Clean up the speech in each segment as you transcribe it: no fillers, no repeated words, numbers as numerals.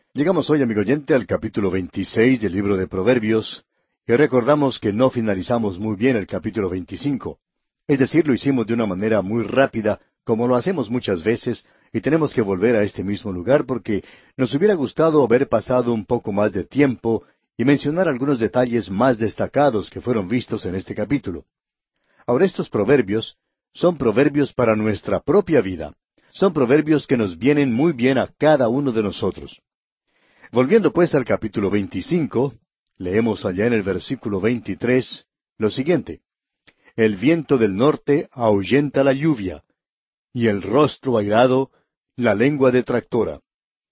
Llegamos hoy, amigo oyente, al capítulo 26 del libro de Proverbios, y recordamos que no finalizamos muy bien el capítulo 25. Es decir, lo hicimos de una manera muy rápida, como lo hacemos muchas veces, y tenemos que volver a este mismo lugar porque nos hubiera gustado haber pasado un poco más de tiempo y mencionar algunos detalles más destacados que fueron vistos en este capítulo. Ahora, estos proverbios son proverbios para nuestra propia vida. Son proverbios que nos vienen muy bien a cada uno de nosotros. Volviendo pues al capítulo 25, leemos allá en el versículo 23 lo siguiente: El viento del norte ahuyenta la lluvia, y el rostro airado la lengua detractora.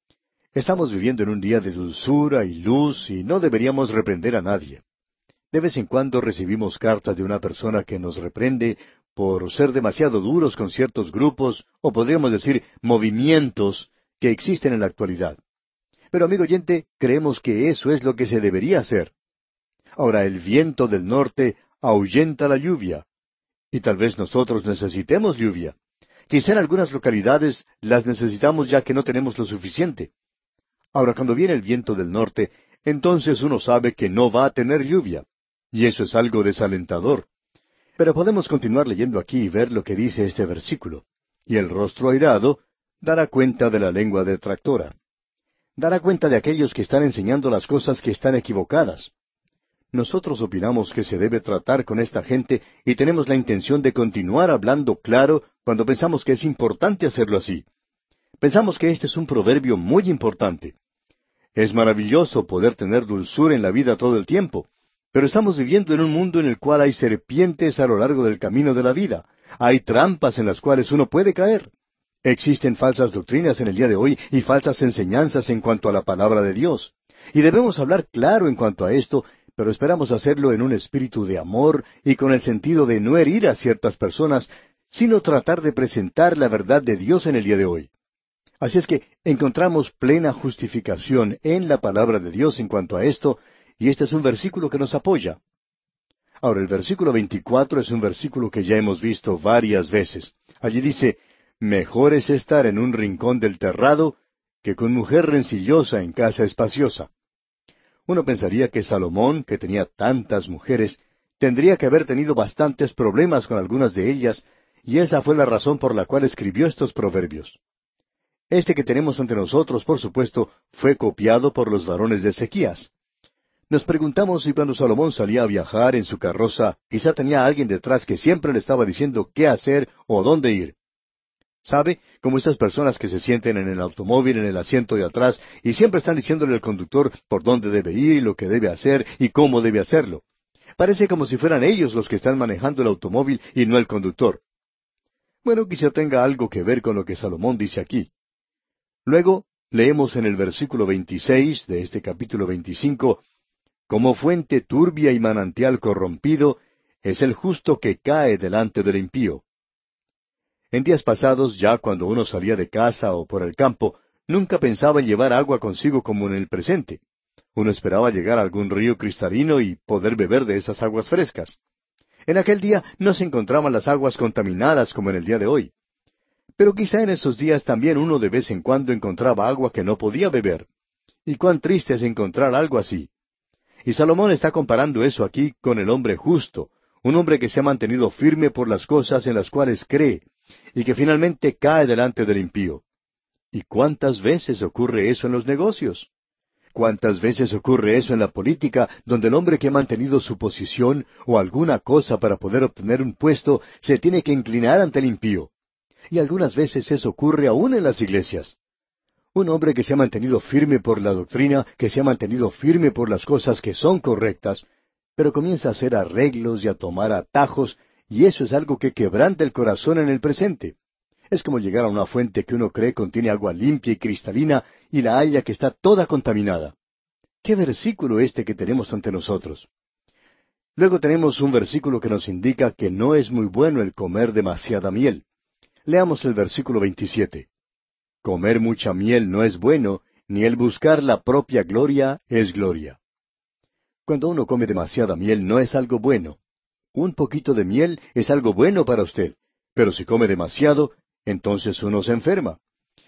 Estamos viviendo en un día de dulzura y luz y no deberíamos reprender a nadie. De vez en cuando recibimos cartas de una persona que nos reprende por ser demasiado duros con ciertos grupos, o podríamos decir movimientos, que existen en la actualidad. Pero, amigo oyente, creemos que eso es lo que se debería hacer. Ahora, el viento del norte ahuyenta la lluvia, y tal vez nosotros necesitemos lluvia. Quizá en algunas localidades las necesitamos ya que no tenemos lo suficiente. Ahora, cuando viene el viento del norte, entonces uno sabe que no va a tener lluvia, y eso es algo desalentador. Pero podemos continuar leyendo aquí y ver lo que dice este versículo. Y el rostro airado dará cuenta de la lengua detractora. Dará cuenta de aquellos que están enseñando las cosas que están equivocadas. Nosotros opinamos que se debe tratar con esta gente y tenemos la intención de continuar hablando claro cuando pensamos que es importante hacerlo así. Pensamos que este es un proverbio muy importante. Es maravilloso poder tener dulzura en la vida todo el tiempo, pero estamos viviendo en un mundo en el cual hay serpientes a lo largo del camino de la vida. Hay trampas en las cuales uno puede caer. Existen falsas doctrinas en el día de hoy y falsas enseñanzas en cuanto a la palabra de Dios. Y debemos hablar claro en cuanto a esto, pero esperamos hacerlo en un espíritu de amor y con el sentido de no herir a ciertas personas, sino tratar de presentar la verdad de Dios en el día de hoy. Así es que encontramos plena justificación en la palabra de Dios en cuanto a esto, y este es un versículo que nos apoya. Ahora, el versículo 24 es un versículo que ya hemos visto varias veces. Allí dice: Mejor es estar en un rincón del terrado que con mujer rencillosa en casa espaciosa. Uno pensaría que Salomón, que tenía tantas mujeres, tendría que haber tenido bastantes problemas con algunas de ellas, y esa fue la razón por la cual escribió estos proverbios. Este que tenemos ante nosotros, por supuesto, fue copiado por los varones de Ezequías. Nos preguntamos si cuando Salomón salía a viajar en su carroza, quizá tenía alguien detrás que siempre le estaba diciendo qué hacer o dónde ir. ¿Sabe? Como esas personas que se sienten en el automóvil en el asiento de atrás y siempre están diciéndole al conductor por dónde debe ir y lo que debe hacer y cómo debe hacerlo. Parece como si fueran ellos los que están manejando el automóvil y no el conductor. Bueno, quizá tenga algo que ver con lo que Salomón dice aquí. Luego, leemos en el versículo 26 de este capítulo 25, como fuente turbia y manantial corrompido es el justo que cae delante del impío. En días pasados, ya cuando uno salía de casa o por el campo, nunca pensaba en llevar agua consigo como en el presente. Uno esperaba llegar a algún río cristalino y poder beber de esas aguas frescas. En aquel día no se encontraban las aguas contaminadas como en el día de hoy. Pero quizá en esos días también uno de vez en cuando encontraba agua que no podía beber. Y cuán triste es encontrar algo así. Y Salomón está comparando eso aquí con el hombre justo, un hombre que se ha mantenido firme por las cosas en las cuales cree, y que finalmente cae delante del impío. ¿Y cuántas veces ocurre eso en los negocios? ¿Cuántas veces ocurre eso en la política, donde el hombre que ha mantenido su posición o alguna cosa para poder obtener un puesto se tiene que inclinar ante el impío? Y algunas veces eso ocurre aún en las iglesias. Un hombre que se ha mantenido firme por la doctrina, que se ha mantenido firme por las cosas que son correctas, pero comienza a hacer arreglos y a tomar atajos, y eso es algo que quebranta el corazón en el presente. Es como llegar a una fuente que uno cree contiene agua limpia y cristalina y la halla que está toda contaminada. ¿Qué versículo este que tenemos ante nosotros? Luego tenemos un versículo que nos indica que no es muy bueno el comer demasiada miel. Leamos el versículo 27. Comer mucha miel no es bueno, ni el buscar la propia gloria es gloria. Cuando uno come demasiada miel no es algo bueno. Un poquito de miel es algo bueno para usted, pero si come demasiado, entonces uno se enferma.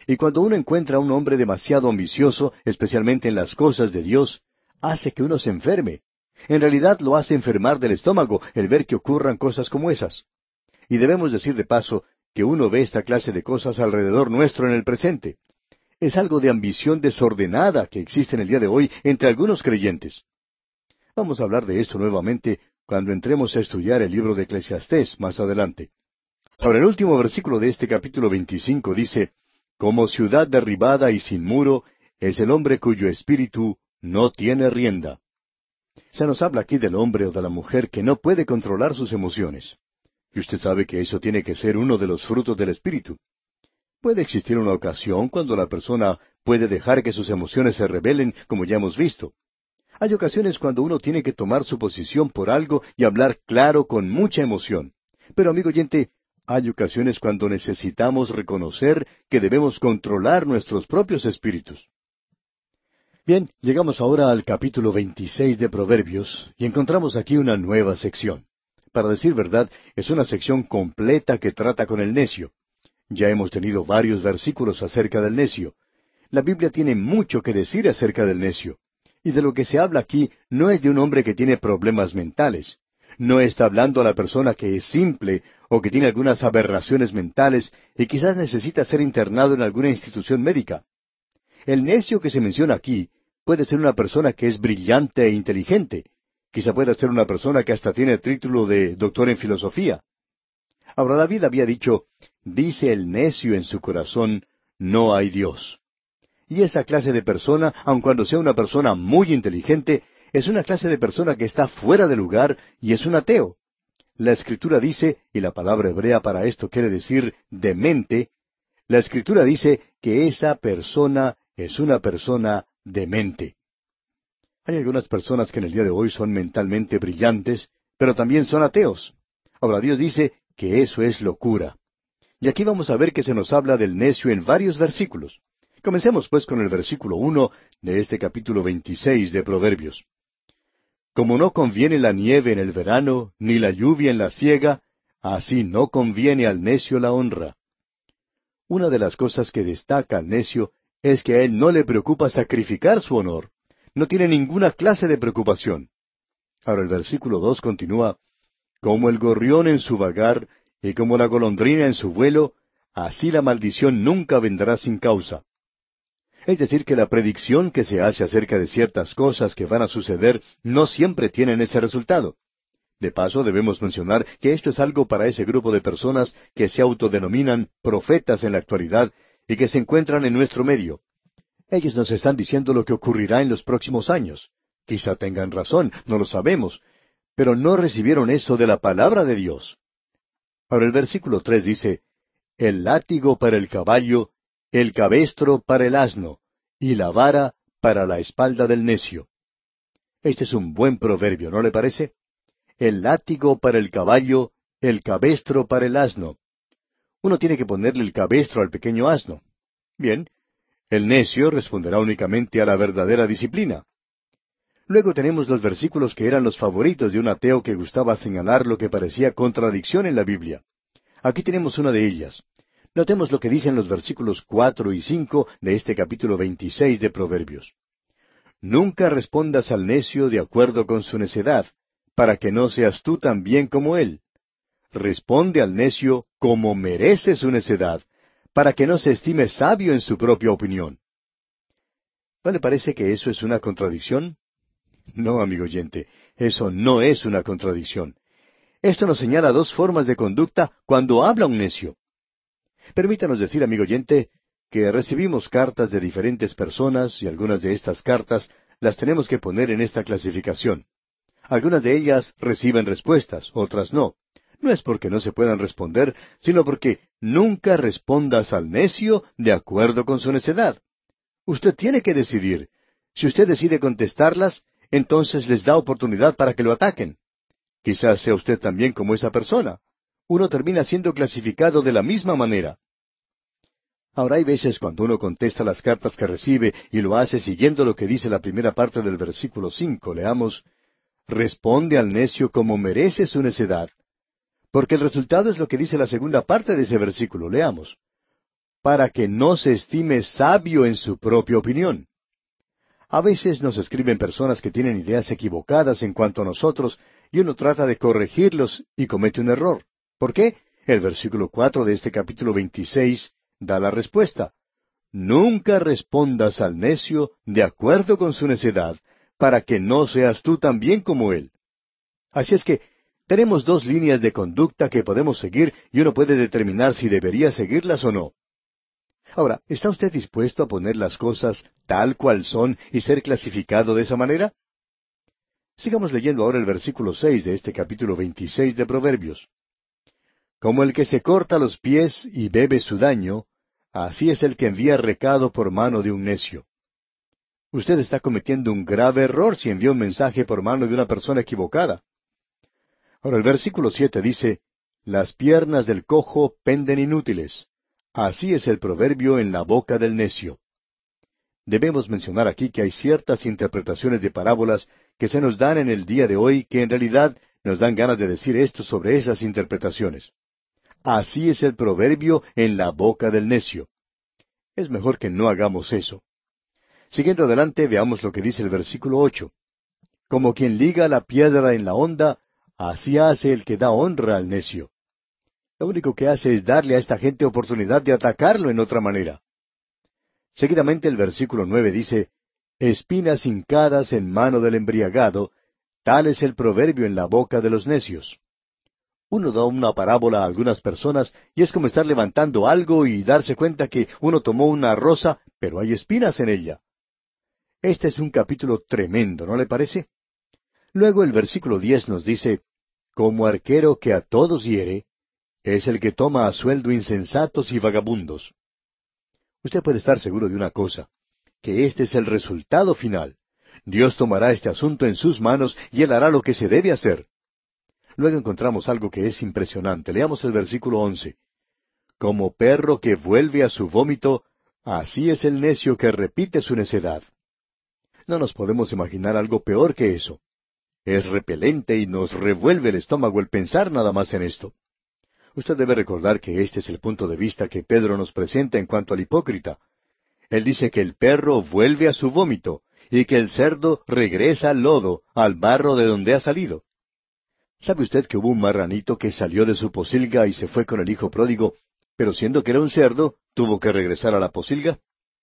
Y cuando uno encuentra a un hombre demasiado ambicioso, especialmente en las cosas de Dios, hace que uno se enferme. En realidad lo hace enfermar del estómago el ver que ocurran cosas como esas. Y debemos decir de paso que uno ve esta clase de cosas alrededor nuestro en el presente. Es algo de ambición desordenada que existe en el día de hoy entre algunos creyentes. Vamos a hablar de esto nuevamente cuando entremos a estudiar el libro de Eclesiastés más adelante. Ahora, el último versículo de este capítulo 25 dice, como ciudad derribada y sin muro es el hombre cuyo espíritu no tiene rienda. Se nos habla aquí del hombre o de la mujer que no puede controlar sus emociones. Y usted sabe que eso tiene que ser uno de los frutos del espíritu. Puede existir una ocasión cuando la persona puede dejar que sus emociones se rebelen, como ya hemos visto. Hay ocasiones cuando uno tiene que tomar su posición por algo y hablar claro con mucha emoción. Pero, amigo oyente, hay ocasiones cuando necesitamos reconocer que debemos controlar nuestros propios espíritus. Bien, llegamos ahora al capítulo 26 de Proverbios y encontramos aquí una nueva sección. Para decir verdad, es una sección completa que trata con el necio. Ya hemos tenido varios versículos acerca del necio. La Biblia tiene mucho que decir acerca del necio. Y de lo que se habla aquí no es de un hombre que tiene problemas mentales. No está hablando a la persona que es simple o que tiene algunas aberraciones mentales y quizás necesita ser internado en alguna institución médica. El necio que se menciona aquí puede ser una persona que es brillante e inteligente. Quizá pueda ser una persona que hasta tiene título de doctor en filosofía. Ahora David había dicho, dice el necio en su corazón, no hay Dios. Y esa clase de persona, aun cuando sea una persona muy inteligente, es una clase de persona que está fuera de lugar y es un ateo. La Escritura dice, y la palabra hebrea para esto quiere decir demente, la Escritura dice que esa persona es una persona demente. Hay algunas personas que en el día de hoy son mentalmente brillantes, pero también son ateos. Ahora Dios dice que eso es locura. Y aquí vamos a ver que se nos habla del necio en varios versículos. Comencemos pues con el versículo 1 de este capítulo 26 de Proverbios. Como no conviene la nieve en el verano, ni la lluvia en la siega, así no conviene al necio la honra. Una de las cosas que destaca al necio es que a él no le preocupa sacrificar su honor. No tiene ninguna clase de preocupación. Ahora el versículo 2 continúa, como el gorrión en su vagar, y como la golondrina en su vuelo, así la maldición nunca vendrá sin causa. Es decir, que la predicción que se hace acerca de ciertas cosas que van a suceder no siempre tienen ese resultado. De paso, debemos mencionar que esto es algo para ese grupo de personas que se autodenominan profetas en la actualidad y que se encuentran en nuestro medio. Ellos nos están diciendo lo que ocurrirá en los próximos años. Quizá tengan razón, no lo sabemos, pero no recibieron eso de la palabra de Dios. Ahora el versículo 3 dice, el látigo para el caballo, el cabestro para el asno, y la vara para la espalda del necio. Este es un buen proverbio, ¿no le parece? El látigo para el caballo, el cabestro para el asno. Uno tiene que ponerle el cabestro al pequeño asno. Bien, el necio responderá únicamente a la verdadera disciplina. Luego tenemos los versículos que eran los favoritos de un ateo que gustaba señalar lo que parecía contradicción en la Biblia. Aquí tenemos una de ellas. Notemos lo que dicen los versículos 4 y 5 de este capítulo 26 de Proverbios. Nunca respondas al necio de acuerdo con su necedad, para que no seas tú también como él. Responde al necio como merece su necedad, para que no se estime sabio en su propia opinión. ¿No le parece que eso es una contradicción? No, amigo oyente, eso no es una contradicción. Esto nos señala dos formas de conducta cuando habla un necio. Permítanos decir, amigo oyente, que recibimos cartas de diferentes personas y algunas de estas cartas las tenemos que poner en esta clasificación. Algunas de ellas reciben respuestas, otras no. No es porque no se puedan responder, sino porque nunca respondas al necio de acuerdo con su necedad. Usted tiene que decidir. Si usted decide contestarlas, entonces les da oportunidad para que lo ataquen. Quizás sea usted también como esa persona. Uno termina siendo clasificado de la misma manera. Ahora hay veces cuando uno contesta las cartas que recibe y lo hace siguiendo lo que dice la primera parte del versículo 5. Leamos, responde al necio como merece su necedad. Porque el resultado es lo que dice la segunda parte de ese versículo. Leamos. para que no se estime sabio en su propia opinión. A veces nos escriben personas que tienen ideas equivocadas en cuanto a nosotros, y uno trata de corregirlos y comete un error. ¿Por qué? El versículo 4 de este capítulo 26 da la respuesta. Nunca respondas al necio de acuerdo con su necedad, para que no seas tú también como él. Así es que tenemos dos líneas de conducta que podemos seguir y uno puede determinar si debería seguirlas o no. Ahora, ¿está usted dispuesto a poner las cosas tal cual son y ser clasificado de esa manera? Sigamos leyendo ahora el versículo 6 de este capítulo 26 de Proverbios. Como el que se corta los pies y bebe su daño, así es el que envía recado por mano de un necio. Usted está cometiendo un grave error si envía un mensaje por mano de una persona equivocada. Ahora el versículo 7 dice, Las piernas del cojo penden inútiles. Así es el proverbio en la boca del necio. Debemos mencionar aquí que hay ciertas interpretaciones de parábolas que se nos dan en el día de hoy que en realidad nos dan ganas de decir esto sobre esas interpretaciones. Así es el proverbio en la boca del necio. Es mejor que no hagamos eso. Siguiendo adelante, veamos lo que dice el versículo 8. Como quien liga la piedra en la honda, así hace el que da honra al necio. Lo único que hace es darle a esta gente oportunidad de atacarlo en otra manera. Seguidamente el versículo 9 dice, Espinas hincadas en mano del embriagado, tal es el proverbio en la boca de los necios. Uno da una parábola a algunas personas y es como estar levantando algo y darse cuenta que uno tomó una rosa, pero hay espinas en ella. Este es un capítulo tremendo, ¿no le parece? Luego el versículo 10 nos dice, Como arquero que a todos hiere, es el que toma a sueldo insensatos y vagabundos. Usted puede estar seguro de una cosa, que este es el resultado final. Dios tomará este asunto en sus manos y Él hará lo que se debe hacer. Luego encontramos algo que es impresionante. Leamos el versículo 11. Como perro que vuelve a su vómito, así es el necio que repite su necedad. No nos podemos imaginar algo peor que eso. Es repelente y nos revuelve el estómago el pensar nada más en esto. Usted debe recordar que este es el punto de vista que Pedro nos presenta en cuanto al hipócrita. Él dice que el perro vuelve a su vómito y que el cerdo regresa al lodo, al barro de donde ha salido. ¿Sabe usted que hubo un marranito que salió de su pocilga y se fue con el hijo pródigo, pero siendo que era un cerdo, tuvo que regresar a la pocilga?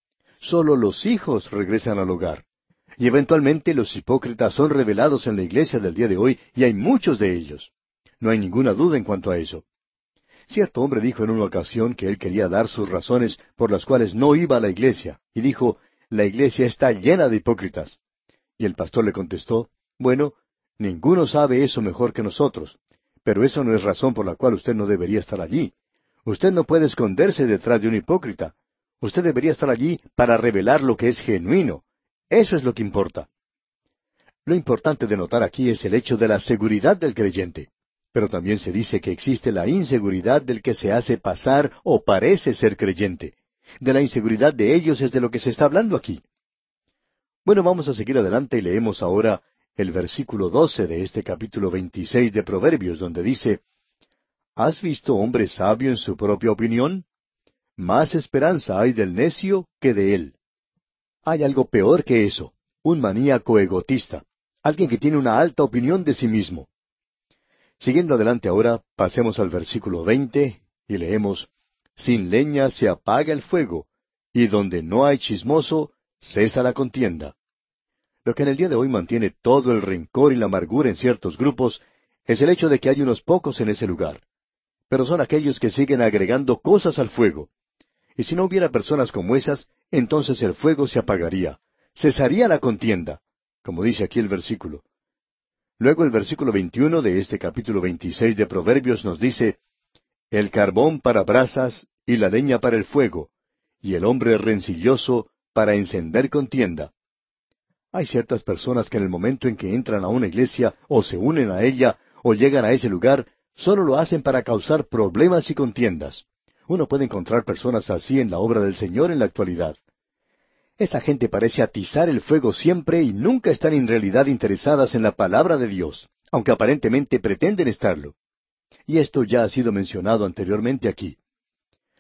Solo los hijos regresan al hogar. Y eventualmente los hipócritas son revelados en la iglesia del día de hoy, y hay muchos de ellos. No hay ninguna duda en cuanto a eso. Cierto hombre dijo en una ocasión que él quería dar sus razones por las cuales no iba a la iglesia, y dijo, la iglesia está llena de hipócritas. Y el pastor le contestó, bueno, ninguno sabe eso mejor que nosotros, pero eso no es razón por la cual usted no debería estar allí. Usted no puede esconderse detrás de un hipócrita. Usted debería estar allí para revelar lo que es genuino. Eso es lo que importa. Lo importante de notar aquí es el hecho de la seguridad del creyente. Pero también se dice que existe la inseguridad del que se hace pasar o parece ser creyente. De la inseguridad de ellos es de lo que se está hablando aquí. Bueno, vamos a seguir adelante y leemos ahora el versículo 12 de este capítulo 26 de Proverbios, donde dice, ¿Has visto hombre sabio en su propia opinión? Más esperanza hay del necio que de él. Hay algo peor que eso, un maníaco egotista, alguien que tiene una alta opinión de sí mismo. Siguiendo adelante ahora, pasemos al versículo 20 y leemos, Sin leña se apaga el fuego, y donde no hay chismoso, cesa la contienda. Lo que en el día de hoy mantiene todo el rencor y la amargura en ciertos grupos es el hecho de que hay unos pocos en ese lugar. Pero son aquellos que siguen agregando cosas al fuego. Y si no hubiera personas como esas, entonces el fuego se apagaría, cesaría la contienda, como dice aquí el versículo. Luego el versículo 21 de este capítulo 26 de Proverbios nos dice, El carbón para brasas y la leña para el fuego, y el hombre rencilloso para encender contienda. Hay ciertas personas que en el momento en que entran a una iglesia, o se unen a ella, o llegan a ese lugar, solo lo hacen para causar problemas y contiendas. Uno puede encontrar personas así en la obra del Señor en la actualidad. Esa gente parece atizar el fuego siempre y nunca están en realidad interesadas en la palabra de Dios, aunque aparentemente pretenden estarlo. Y esto ya ha sido mencionado anteriormente aquí.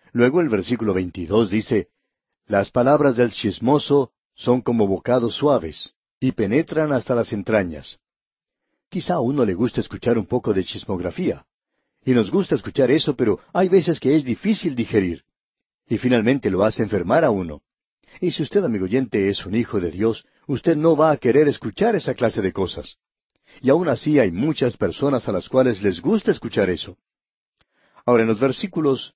Luego el versículo 22 dice, las palabras del chismoso son como bocados suaves, y penetran hasta las entrañas. Quizá a uno le gusta escuchar un poco de chismografía. Y nos gusta escuchar eso, pero hay veces que es difícil digerir. Y finalmente lo hace enfermar a uno. Y si usted, amigo oyente, es un hijo de Dios, usted no va a querer escuchar esa clase de cosas. Y aún así hay muchas personas a las cuales les gusta escuchar eso. Ahora, en los versículos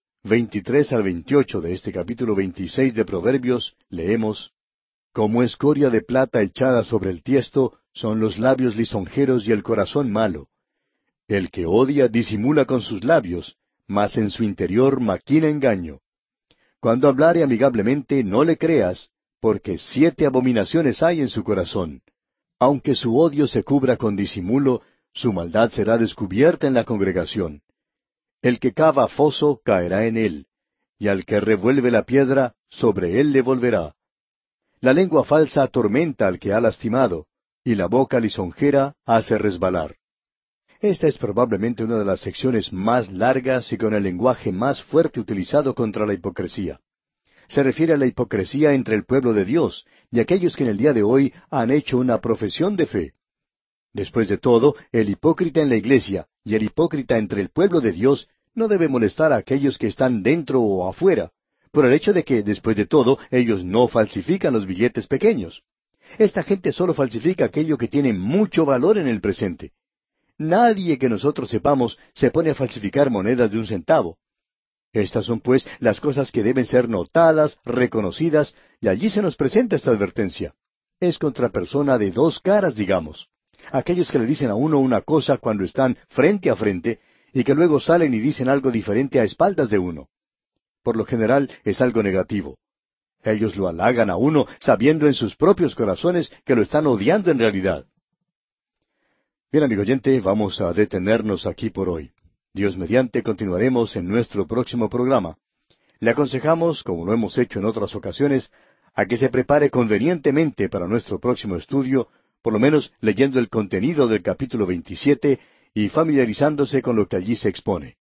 23 al 28 de este capítulo 26 de Proverbios, leemos, como escoria de plata echada sobre el tiesto, son los labios lisonjeros y el corazón malo. El que odia disimula con sus labios, mas en su interior maquina engaño. Cuando hablare amigablemente, no le creas, porque 7 abominaciones hay en su corazón. Aunque su odio se cubra con disimulo, su maldad será descubierta en la congregación. El que cava foso caerá en él, y al que revuelve la piedra, sobre él le volverá. La lengua falsa atormenta al que ha lastimado, y la boca lisonjera hace resbalar. Esta es probablemente una de las secciones más largas y con el lenguaje más fuerte utilizado contra la hipocresía. Se refiere a la hipocresía entre el pueblo de Dios y aquellos que en el día de hoy han hecho una profesión de fe. Después de todo, el hipócrita en la iglesia y el hipócrita entre el pueblo de Dios no debe molestar a aquellos que están dentro o afuera, por el hecho de que, después de todo, ellos no falsifican los billetes pequeños. Esta gente solo falsifica aquello que tiene mucho valor en el presente. Nadie que nosotros sepamos se pone a falsificar monedas de 1 centavo. Estas son, pues, las cosas que deben ser notadas, reconocidas, y allí se nos presenta esta advertencia. Es contra persona de 2 caras, digamos. Aquellos que le dicen a uno una cosa cuando están frente a frente, y que luego salen y dicen algo diferente a espaldas de uno. Por lo general es algo negativo. Ellos lo halagan a uno, sabiendo en sus propios corazones que lo están odiando en realidad. Bien, amigo oyente, vamos a detenernos aquí por hoy. Dios mediante continuaremos en nuestro próximo programa. Le aconsejamos, como lo hemos hecho en otras ocasiones, a que se prepare convenientemente para nuestro próximo estudio, por lo menos leyendo el contenido del capítulo 27 y familiarizándose con lo que allí se expone.